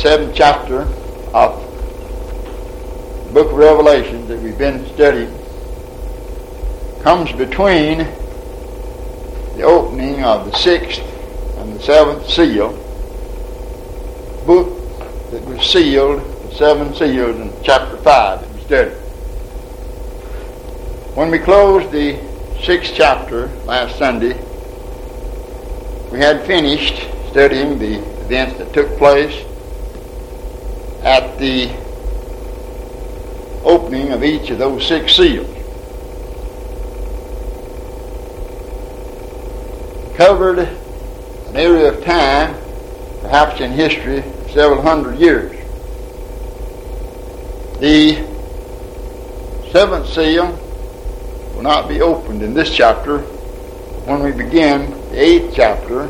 7th chapter of the book of Revelation that we've been studying comes between the opening of the 6th and the 7th seal, book that was sealed, the 7 seals in chapter 5 that we studied. When we closed the 6th chapter last Sunday, we had finished studying the events that took place at the opening of each of those 6 seals. Covered an area of time, perhaps in history, of several hundred years. The 7th seal will not be opened in this chapter. When we begin the 8th chapter,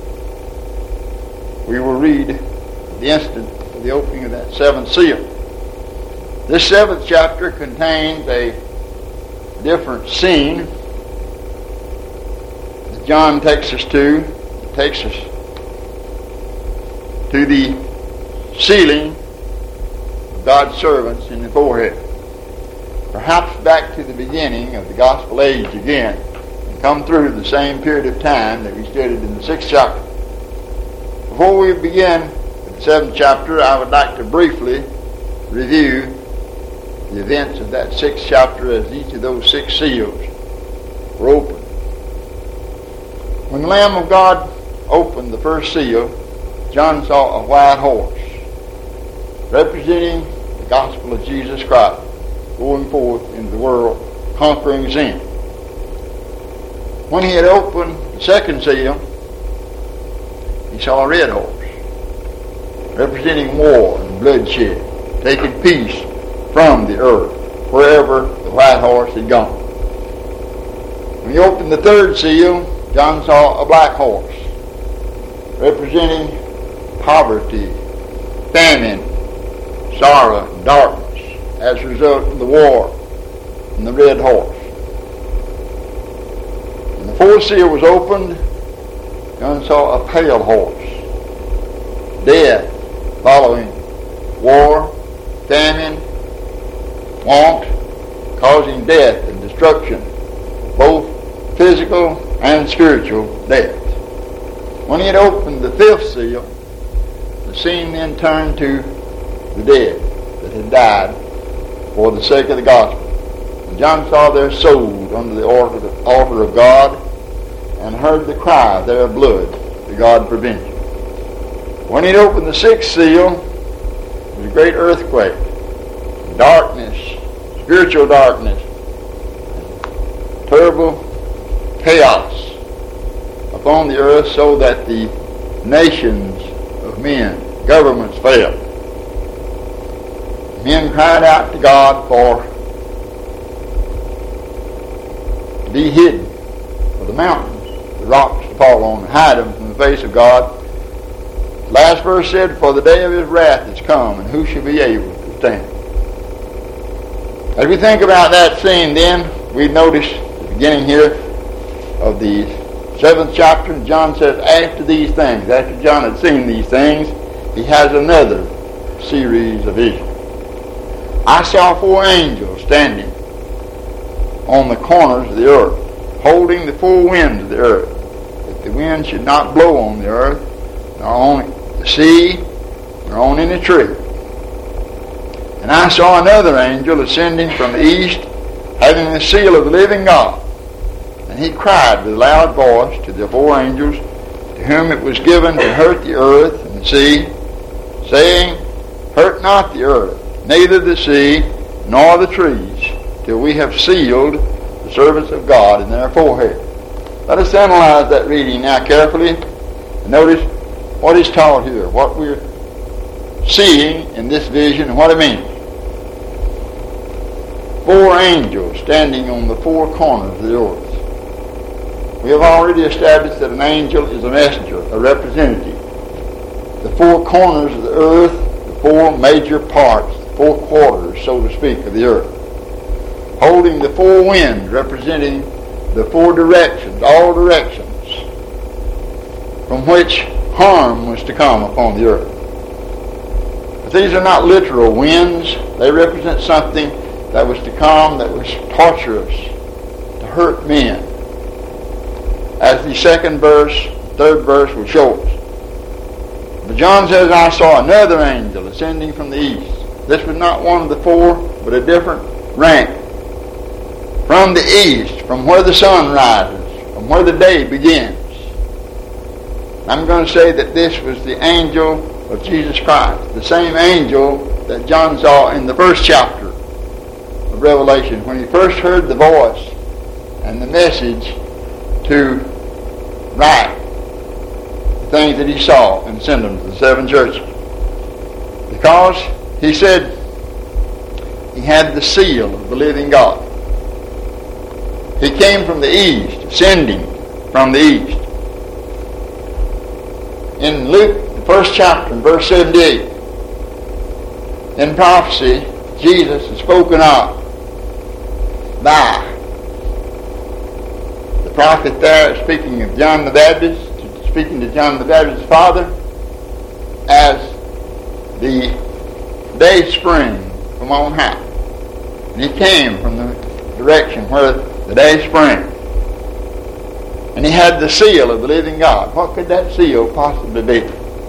we will read the instant of the opening of that 7th seal. This 7th chapter contains a different scene that John takes us to. It takes us to the sealing of God's servants in the forehead. Perhaps back to the beginning of the gospel age again, and come through the same period of time that we studied in the 6th chapter. Before we begin the 7th chapter, I would like to briefly review the events of that 6th chapter as each of those 6 seals were opened. When the Lamb of God opened the first seal, John saw a white horse representing the gospel of Jesus Christ going forth into the world, conquering sin. When he had opened the second seal, he saw a red horse representing war and bloodshed, taking peace from the earth wherever the white horse had gone. When he opened the third seal, John saw a black horse representing poverty, famine, sorrow, and darkness as a result of the war and the red horse. When the fourth seal was opened, John saw a pale horse, death following war, famine, want, causing death and destruction, both physical and spiritual death. When he had opened the 5th seal, the scene then turned to the dead that had died for the sake of the gospel. And John saw their souls under the altar of God and heard the cry of their blood to God for vengeance. When he had opened the 6th seal, there was a great earthquake, darkness, spiritual darkness, terrible chaos upon the earth, so that the nations of men, governments failed. Men cried out to God to be hidden for the mountains, the rocks to fall on, and hide them from the face of God. The last verse said, "For the day of his wrath is come, and who shall be able to stand?" As we think about that scene, then, we notice the beginning here of the 7th chapter, and John says, after these things, after John had seen these things, he has another series of visions. I saw 4 angels standing on the corners of the earth, holding the 4 winds of the earth, that the wind should not blow on the earth, nor on the sea, nor on any tree. And I saw another angel ascending from the east, having the seal of the living God. And he cried with a loud voice to the 4 angels, to whom it was given to hurt the earth and the sea, saying, Hurt not the earth, neither the sea, nor the trees, till we have sealed the servants of God in their forehead. Let us analyze that reading now carefully, and notice what is taught here, what we're seeing in this vision, and what it means. 4 angels standing on the 4 corners of the earth. We have already established that an angel is a messenger, a representative. The 4 corners of the earth, the 4 major parts, 4 quarters, so to speak, of the earth. Holding the 4 winds, representing the 4 directions, all directions, from which harm was to come upon the earth. these are not literal winds. They represent something that was to come, that was torturous, to hurt men. As the second verse, third verse will show us. But John says, I saw another angel ascending from the east. This was not one of the four, but a different rank. From the east, from where the sun rises, from where the day begins. I'm going to say that this was the angel of Jesus Christ, the same angel that John saw in the first chapter of Revelation, when he first heard the voice and the message to write the things that he saw and send them to the seven churches. Because he said he had the seal of the living God. He came from the east, ascending from the east. In Luke, the first chapter, in verse 78, in prophecy, Jesus is spoken of by the prophet there, speaking of John the Baptist, speaking to John the Baptist's father, as the day spring from on high. And he came from the direction where the day sprang. And he had the seal of the living God. What could that seal possibly be?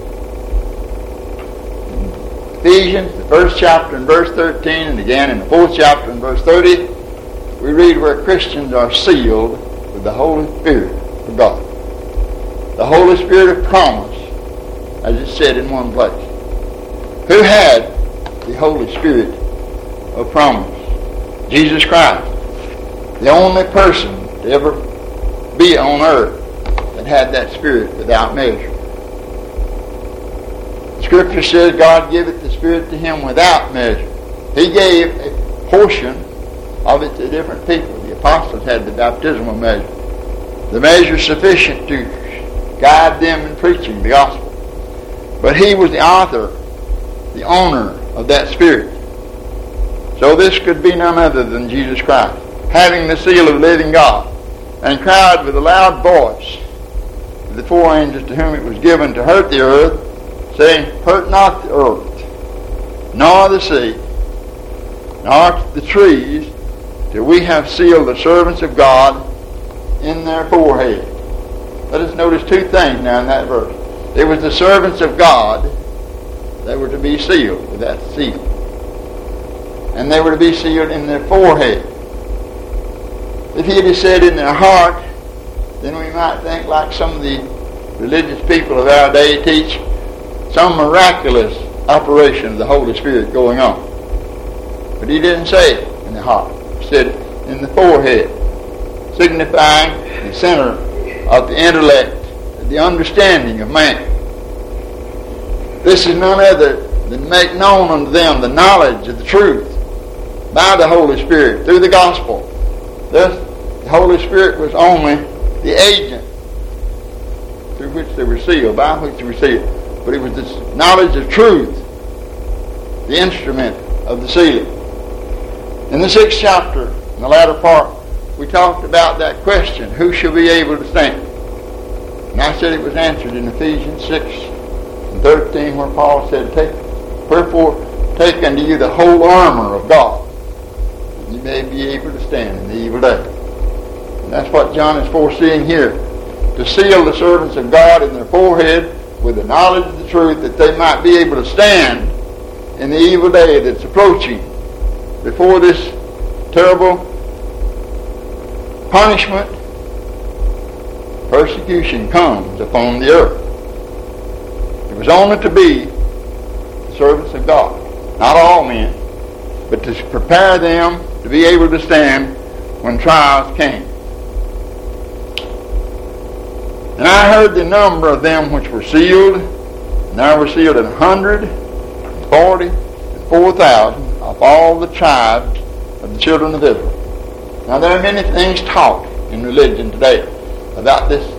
Ephesians, the first chapter and verse 13, and again in the fourth chapter and verse 30, we read where Christians are sealed with the Holy Spirit of God. The Holy Spirit of promise, as it said in one place. Who had the Holy Spirit of promise? Jesus Christ. The only person to ever be on earth that had that Spirit without measure. The Scripture says God giveth the Spirit to him without measure. He gave a portion of it to different people. The apostles had the baptismal measure. The measure sufficient to guide them in preaching the gospel. But he was the author, the owner of that Spirit. So this could be none other than Jesus Christ, having the seal of the living God, and cried with a loud voice to the four angels to whom it was given to hurt the earth, saying, hurt not the earth, nor the sea, nor the trees, till we have sealed the servants of God in their forehead. Let us notice two things now in that verse. It was the servants of God that were to be sealed with that seal. And they were to be sealed in their forehead. If he had said in their heart, then we might think like some of the religious people of our day teach, some miraculous operation of the Holy Spirit going on. But he didn't say it in the heart. He said in the forehead, signifying the center of the intellect, the understanding of man. This is none other than make known unto them the knowledge of the truth by the Holy Spirit through the gospel. Thus, the Holy Spirit was only the agent through which they were sealed, by which they were sealed. But it was the knowledge of truth, the instrument of the sealing. In the 6th chapter, in the latter part, we talked about that question, who shall be able to stand? And I said it was answered in Ephesians 6:13, where Paul said, wherefore take unto you the whole armor of God, that you may be able to stand in the evil day. And that's what John is foreseeing here, to seal the servants of God in their forehead with the knowledge of the truth, that they might be able to stand in the evil day that's approaching, before this terrible punishment, persecution comes upon the earth. It was only to be the servants of God, not all men, but to prepare them to be able to stand when trials came. And I heard the number of them which were sealed, and there were sealed 144,000 of all the tribes of the children of Israel. Now there are many things taught in religion today about this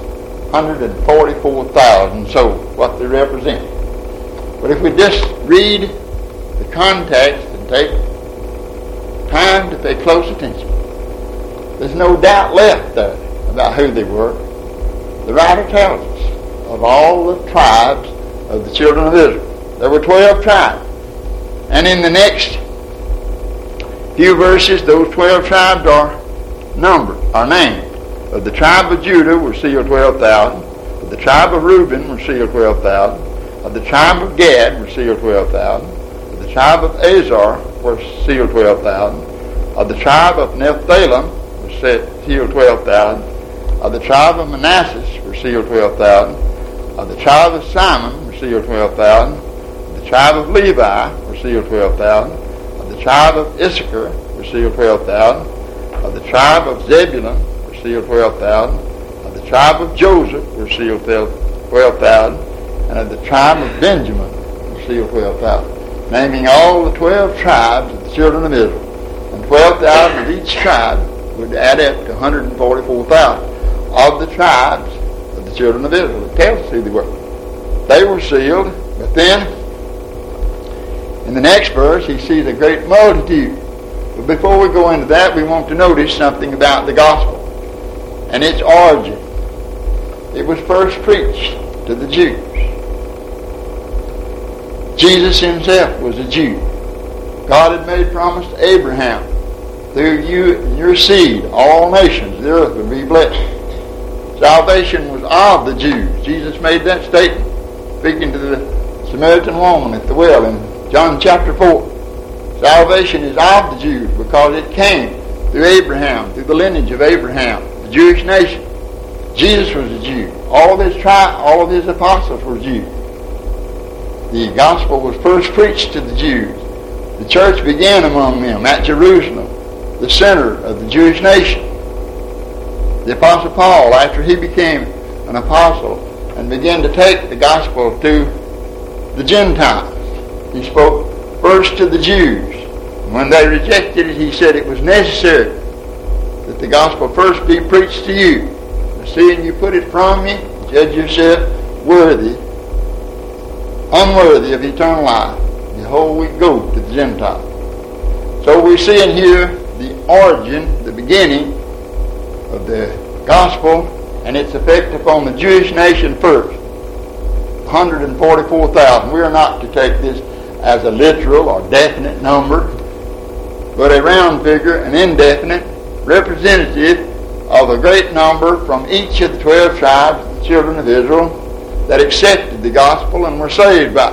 144,000 souls, what they represent. But if we just read the context and take time to pay close attention, there's no doubt left there about who they were. The writer tells us of all the tribes of the children of Israel. There were 12 tribes. And in the next few verses, those 12 tribes are numbered, are named. Of the tribe of Judah were sealed 12,000. Of the tribe of Reuben were sealed 12,000. Of the tribe of Gad were sealed 12,000. Of the tribe of Azar were sealed 12,000. Of the tribe of Nephthalim were sealed 12,000. Of the tribe of Manasseh were sealed 12,000. Of the tribe of Simon were sealed 12,000. Of the tribe of Levi were sealed 12,000. Of the tribe of Issachar were sealed 12,000. Of the tribe of Zebulun were sealed 12,000. Of the tribe of Joseph were sealed 12,000. And of the tribe of Benjamin were sealed 12,000. Naming all the 12 tribes of the children of Israel. And 12,000 of each tribe would add up to 144,000 of the tribes of the children of Israel. It tells us who they were. They were sealed, but then in the next verse he sees a great multitude. But before we go into that, we want to notice something about the gospel and its origin. It was first preached to the Jews. Jesus himself was a Jew. God had made promise to Abraham, through you and your seed, all nations of the earth would be blessed. Salvation was of the Jews. Jesus made that statement, speaking to the Samaritan woman at the well in John chapter 4. Salvation is of the Jews because it came through Abraham, through the lineage of Abraham, the Jewish nation. Jesus was a Jew. All of his apostles were Jews. The gospel was first preached to the Jews. The church began among them at Jerusalem, the center of the Jewish nation. The Apostle Paul, after he became an apostle and began to take the gospel to the Gentiles, he spoke first to the Jews. When they rejected it, he said it was necessary that the gospel first be preached to you. Seeing you put it from you, judge yourself unworthy of eternal life. Behold, we go to the Gentiles. So we see in here the origin, the beginning of the gospel and its effect upon the Jewish nation first. 144,000. We are not to take this as a literal or definite number, but a round figure, an indefinite, representative of a great number from each of the 12 tribes of the children of Israel that accepted the gospel and were saved by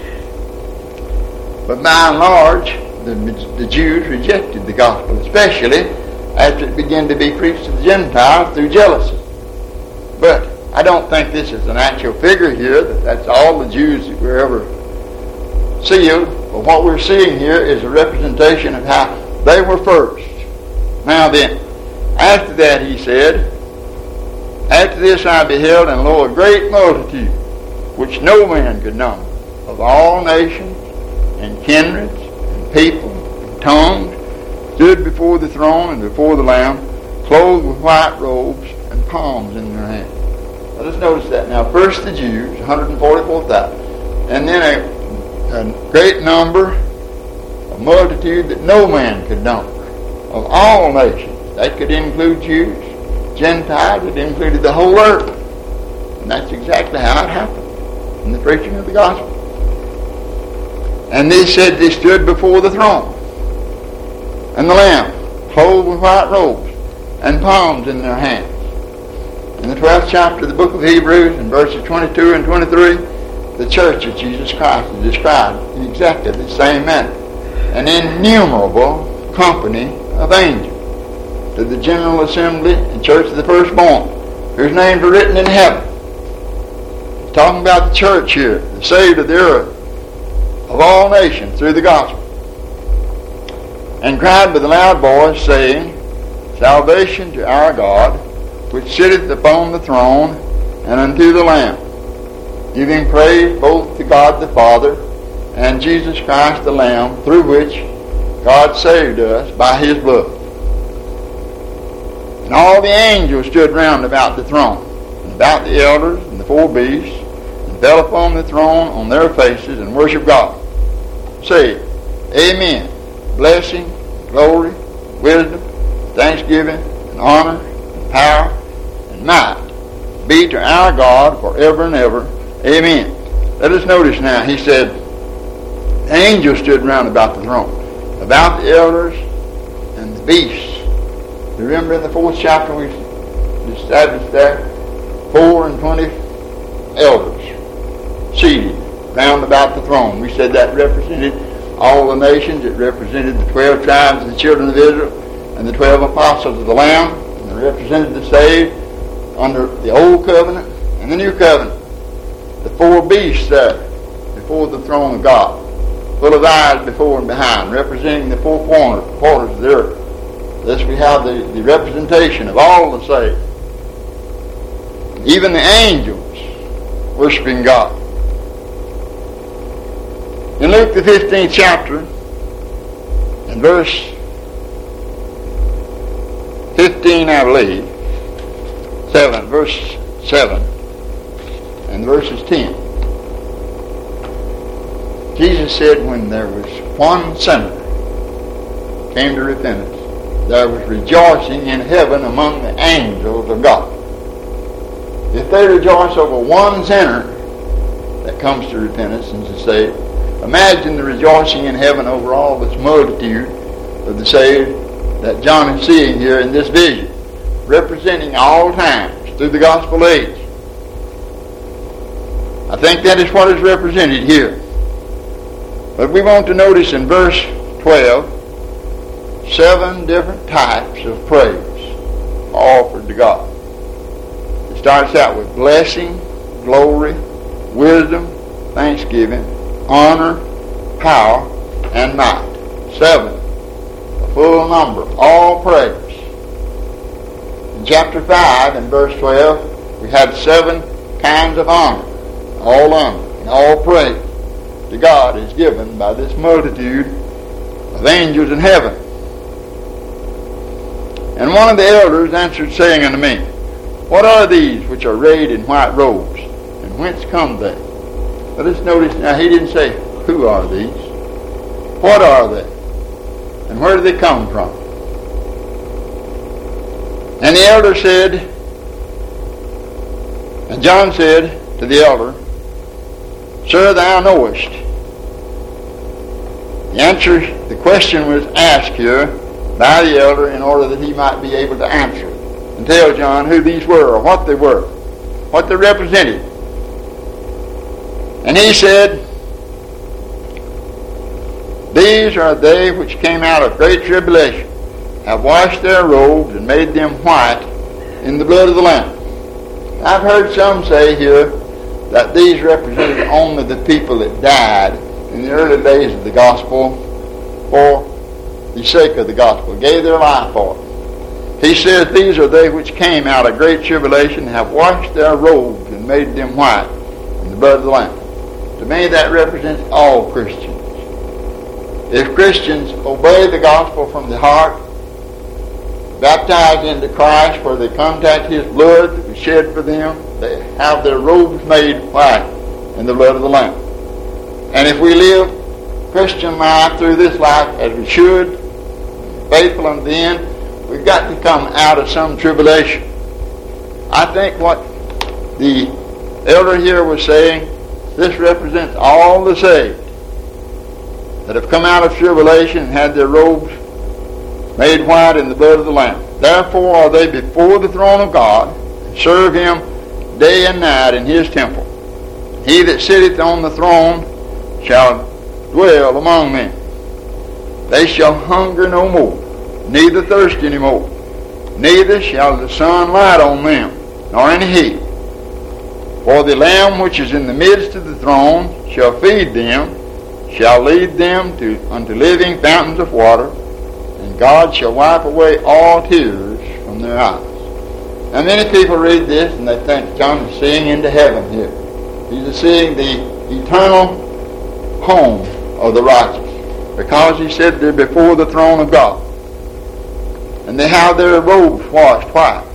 it. But by and large, the Jews rejected the gospel, especially after it began to be preached to the Gentiles through jealousy. But I don't think this is an actual figure here, that's all the Jews that were ever sealed. But what we're seeing here is a representation of how they were first. Now then, after that he said, after this I beheld, and lo, a great multitude, which no man could number, of all nations and kindreds and people and tongues, stood before the throne and before the Lamb, clothed with white robes and palms in their hands. Let us notice that. Now, first the Jews, 144,000, and then a great number, a multitude that no man could number, of all nations. That could include Jews, Gentiles, it included the whole earth. And that's exactly how it happened in the preaching of the gospel. And they said they stood before the throne and the Lamb, clothed with white robes and palms in their hands. In the 12th chapter of the book of Hebrews, in verses 22 and 23, the church of Jesus Christ is described in exactly the same manner. An innumerable company of angels, to the general assembly and church of the firstborn, whose names are written in heaven. He's talking about the church here, the saved of the earth, of all nations through the gospel. And cried with a loud voice, saying, Salvation to our God, which sitteth upon the throne, and unto the Lamb, giving praise both to God the Father and Jesus Christ the Lamb, through which God saved us by his blood. And all the angels stood round about the throne, and about the elders and the four beasts, and fell upon the throne on their faces, and worshiped God, saying, Amen. Blessing, glory, wisdom, thanksgiving, and honor, and power, and might be to our God forever and ever. Amen. Let us notice now, he said, The angels stood round about the throne, about the elders and the beasts. Remember in the 4th chapter we established there 24 elders seated round about the throne. We said that represented all the nations. It represented the 12 tribes of the children of Israel and the 12 apostles of the Lamb. And it represented the saved under the Old Covenant and the New Covenant. The 4 beasts there before the throne of God, full of eyes before and behind, representing the 4 quarters of the earth. Thus we have the representation of all the saved. Even the angels worshiping God. In Luke the 15th chapter, in verse 15, I believe, verse 7, and verses 10, Jesus said when there was one sinner came to repentance, there was rejoicing in heaven among the angels of God. If they rejoice over one sinner that comes to repentance and to save, imagine the rejoicing in heaven over all this multitude of the saved that John is seeing here in this vision, representing all times through the gospel age. I think that is what is represented here. But we want to notice in verse 12 7 different types of praise offered to God. It starts out with blessing, glory, wisdom, thanksgiving, honor, power, and might. 7. A full number. All praise. In chapter 5 and verse 12, we had 7 kinds of honor. All honor and all praise to God is given by this multitude of angels in heaven. And one of the elders answered, saying unto me, What are these which are arrayed in white robes, and whence come they? Let us notice now, he didn't say, Who are these? What are they? And where do they come from? And the elder said, and John said to the elder, Sir, thou knowest. The question was asked here by the elder in order that he might be able to answer it and tell John who these were or what they were, what they represented. And he said, These are they which came out of great tribulation, have washed their robes and made them white in the blood of the Lamb. I've heard some say here that these represented only the people that died in the early days of the gospel for the sake of the gospel, gave their life for it. He says, These are they which came out of great tribulation, have washed their robes and made them white in the blood of the Lamb. To me, that represents all Christians. If Christians obey the gospel from the heart, baptized into Christ, where they contact His blood that was shed for them, they have their robes made white in the blood of the Lamb. And if we live Christian life through this life as we should, faithful unto the end, we've got to come out of some tribulation. I think what the elder here was saying, this represents all the saved that have come out of tribulation and had their robes made white in the blood of the Lamb. Therefore are they before the throne of God, and serve Him day and night in His temple. He that sitteth on the throne shall dwell among them. They shall hunger no more, neither thirst any more. Neither shall the sun light on them, nor any heat. For the Lamb which is in the midst of the throne shall feed them, shall lead them unto living fountains of water, and God shall wipe away all tears from their eyes. Now many people read this and they think John is seeing into heaven here. He's seeing the eternal home of the righteous, because he said they're before the throne of God, and they have their robes washed white.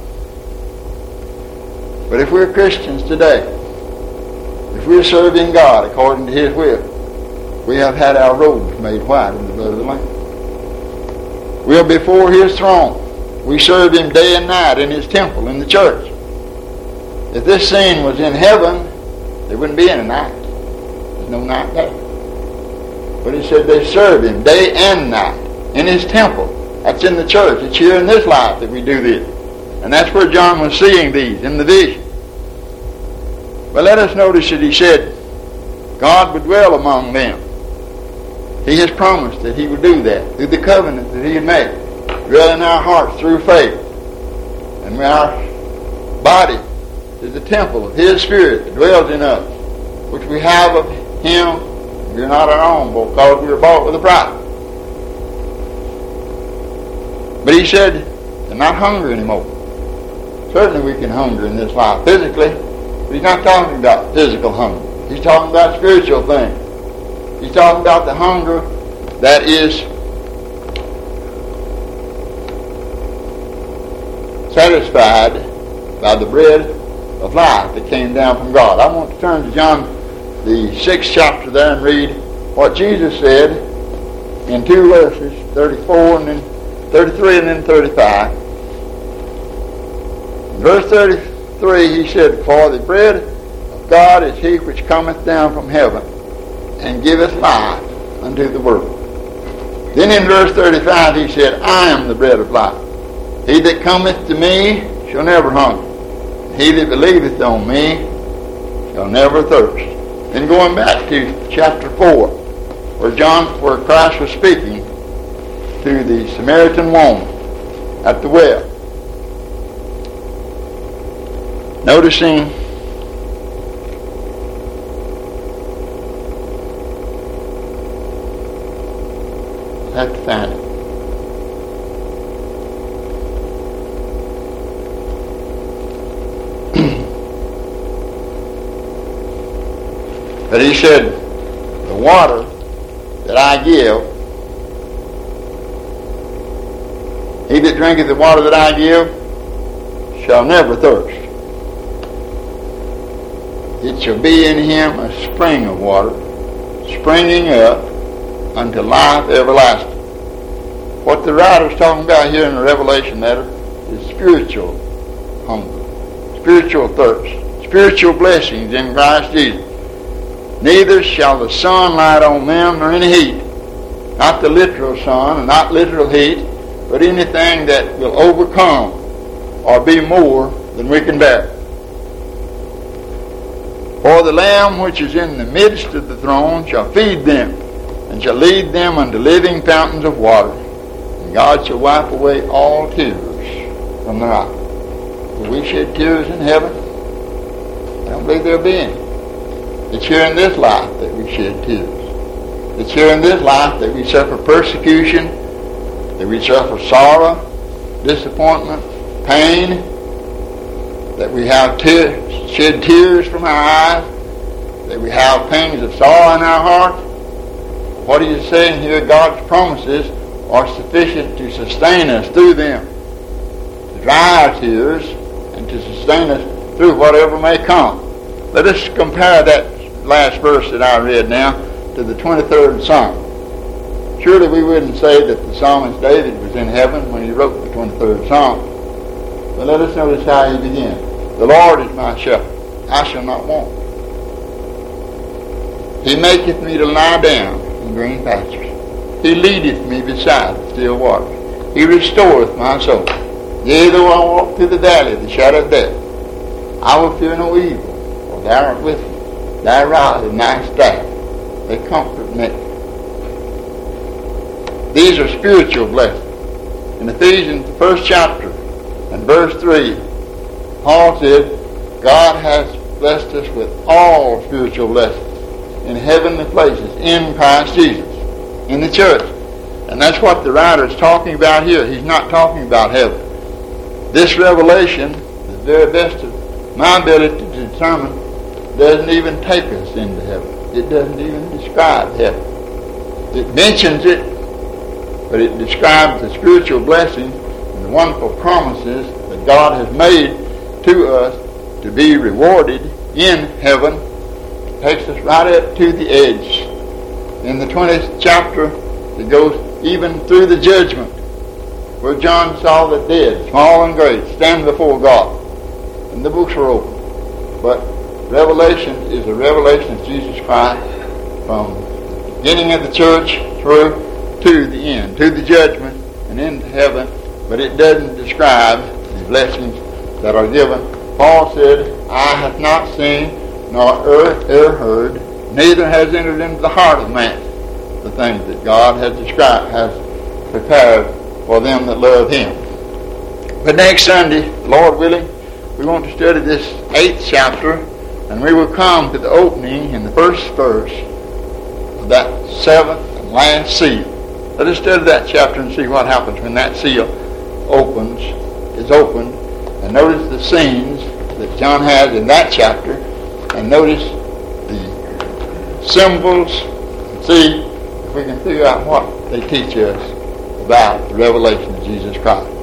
But if we're Christians today, if we're serving God according to His will, we have had our robes made white in the blood of the Lamb. We are before His throne. We serve Him day and night in His temple, in the church. If this scene was in heaven, there wouldn't be any night. There's no night there. But he said they serve him day and night in his temple. That's in the church. It's here in this life that we do this. And that's where John was seeing these in the vision. But let us notice that he said God would dwell among them. He has promised that he would do that through the covenant that he had made. Dwell in our hearts through faith. And our body is the temple of his Spirit that dwells in us, which we have of him. We're not our own because we were bought with a price. But he said they're not hungry anymore. Certainly we can hunger in this life physically, but he's not talking about physical hunger. He's talking about spiritual things. He's talking about the hunger that is satisfied by the bread of life that came down from God. I want to turn to John, the 6th chapter there, and read what Jesus said in 2 verses, 34 and then 33 and then 35. In verse 33 he said, For the bread of God is he which cometh down from heaven, and giveth life unto the world. Then in verse 35 he said, I am the bread of life. He that cometh to me shall never hunger. He that believeth on me shall never thirst. Then going back to chapter 4, where Christ was speaking to the Samaritan woman at the well. Noticing I have to find it. But he said, the water that I give, he that drinketh the water that I give shall never thirst. It shall be in him a spring of water, springing up unto life everlasting. What the writer's talking about here in the Revelation letter is spiritual hunger, spiritual thirst, spiritual blessings in Christ Jesus. Neither shall the sun light on them nor any heat. Not the literal sun and not literal heat, but anything that will overcome or be more than we can bear. For the Lamb which is in the midst of the throne shall feed them, and shall lead them unto living fountains of water. And God shall wipe away all tears from their eyes. Will we shed tears in heaven? I don't believe there'll be any. It's here in this life that we shed tears. It's here in this life that we suffer persecution, that we suffer sorrow, disappointment, pain, that we have shed tears from our eyes, that we have pangs of sorrow in our heart. What he is saying here, God's promises are sufficient to sustain us through them, to dry our tears, and to sustain us through whatever may come. Let us compare that last verse that I read now to the 23rd Psalm. Surely we wouldn't say that the psalmist David was in heaven when he wrote the 23rd Psalm. But let us notice how he begins. The Lord is my shepherd, I shall not want. He maketh me to lie down in green pastures. He leadeth me beside the still waters. He restoreth my soul. Yea, though I walk through the valley of the shadow of death, I will fear no evil, for thou art with me. Thy rod and thy staff, they comfort me. These are spiritual blessings. In Ephesians, the 1st chapter, and verse 3, Paul said, God has blessed us with all spiritual blessings in heavenly places in Christ Jesus, in the church. And that's what the writer is talking about here. He's not talking about heaven. This revelation, the very best of my ability to determine, doesn't even take us into heaven. It doesn't even describe heaven. It mentions it, but it describes the spiritual blessings and the wonderful promises that God has made to us to be rewarded in heaven. It takes us right up to the edge. In the 20th chapter, it goes even through the judgment, where John saw the dead, small and great, stand before God. And the books were open. But Revelation is a revelation of Jesus Christ from beginning of the church through to the end, to the judgment and into heaven, but it doesn't describe the blessings that are given. Paul said, "Eye hath not seen, nor ear heard, neither has entered into the heart of man the things that God has prepared for them that love Him." But next Sunday, Lord willing, we want to study this 8th chapter, and we will come to the opening in the first verse of that 7th and last seal. Let us study that chapter and see what happens when that seal is opened, and notice the scenes that John has in that chapter, and notice the symbols, and see if we can figure out what they teach us about the revelation of Jesus Christ.